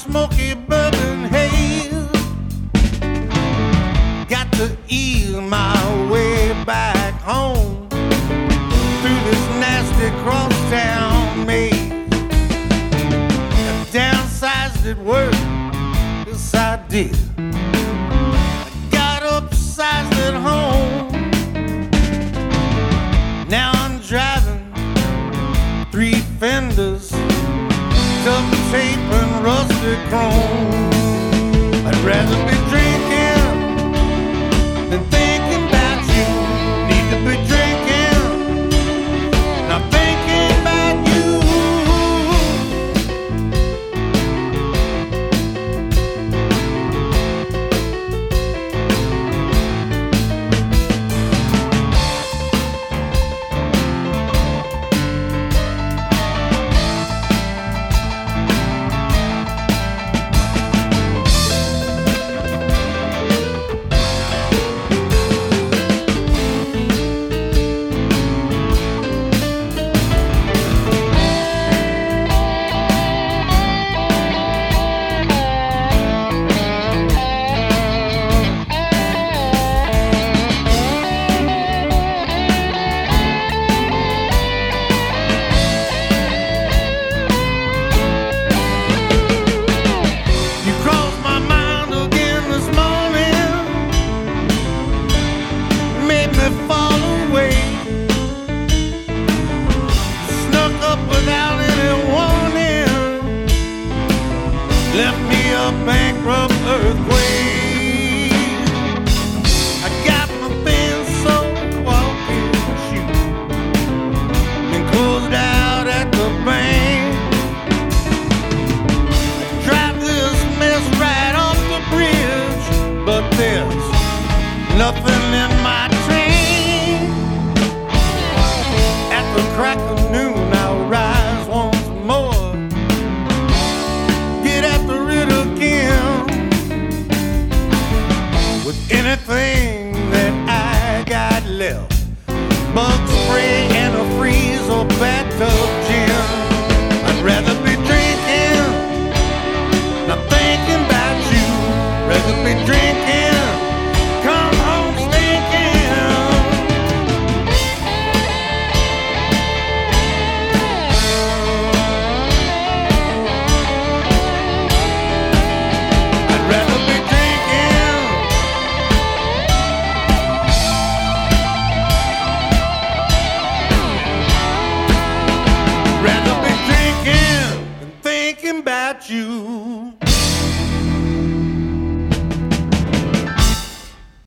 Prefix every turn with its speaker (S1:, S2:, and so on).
S1: smoky bourbon haze. Got to ease my way back home through this nasty crosstown maze. I downsized at work, yes I did. I got upsized at home. Now I'm driving 3 fenders, duct tape and rusted chrome. I'd rather be drinking than thinking about you. Need to be drinking, not thinking about you. Left me a bankrupt earthquake. I got my thin soul walking shoes and closed out at the bank. I drive this mess right off the bridge, but there's nothing in my train. At the crack of noon I'll rise once more, anything that I got left, bug spray and a freeze or bathtub gin. I'd rather be drinking, not thinking about you. Rather be drinking, come home stinking. I'd rather be drinking, rather be drinking than thinking about you.